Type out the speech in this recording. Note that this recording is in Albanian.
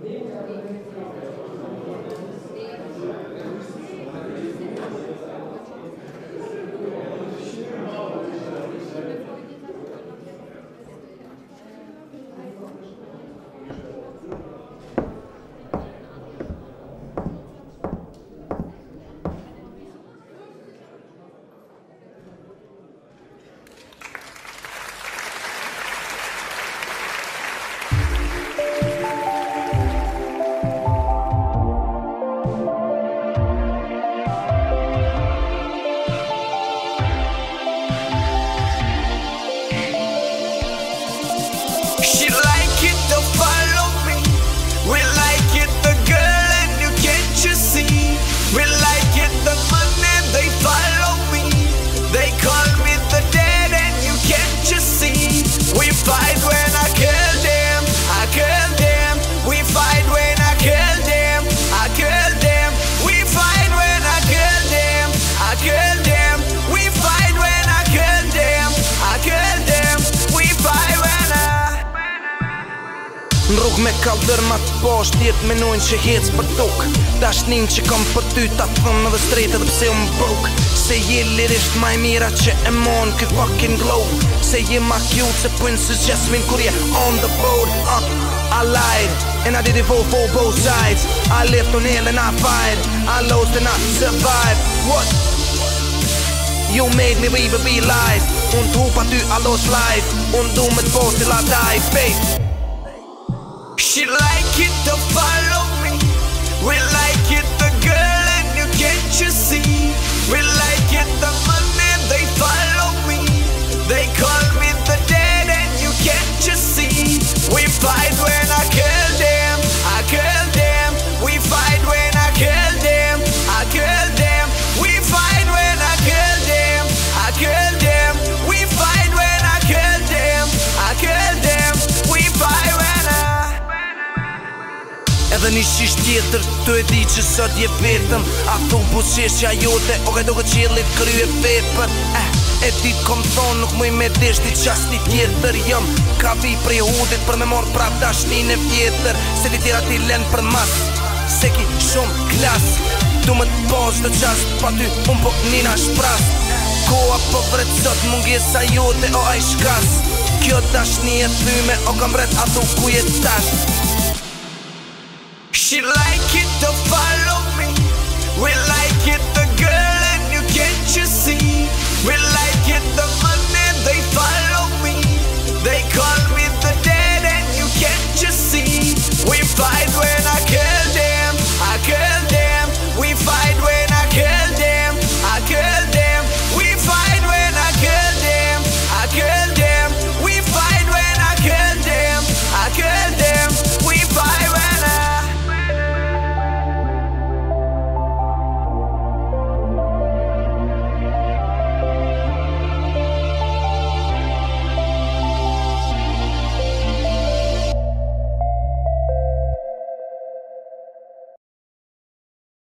She like it to follow me. We like it the girl and you can't you see. We like it the money they follow me. They call me the dead and you can't you see. We fight when I kill them, I kill them. We fight when I kill them, I kill them. We fight when I kill them, I kill them. We fight when I kill them, I kill them. We fight when I. N'rrug me kaldër ma t'posh tjetë menojnë që hec për tok. Dashnin që kam për ty ta thëm edhe straight edhe pse unë broke. Se je lirisht ma e mira që e mon këtë fucking globe. Se je ma cute se Princess Jasmine kur je on the boat. I lied and I did it for both sides. I lived on hell and I fight. I lost and I survived. What? You made me be lies. Unë t'hu pa ty I lost life. Unë du me t'posh till I die, babe. She like it to follow me. We like it the girl and you can't you see. We like it the money they follow me. They call me the dead and you can't you see. We fight when I kill them, I kill them. We fight when I kill them, I kill them. We fight when I kill them, I kill them. We fight when I kill them, I kill them. We fight when I. Edhe një shish tjetër, tu e di që sot je vetëm. A thu buqeshja jote, oke do këtë qillit krye vepër. E ti t'kom thonë nuk muj me deshti qasti tjetër jëm. Ka vi prej hudit për me mor prap dashnin e vjetër. Se ti tjera ti len për mas, se ki shumë klas. Du me t'posh të qast, pa ty unë po nina shpras. Koa po vret sot mungesa jote o aj shkas. Kjo dashni e thyme o kam vret a thu ku je tash. She like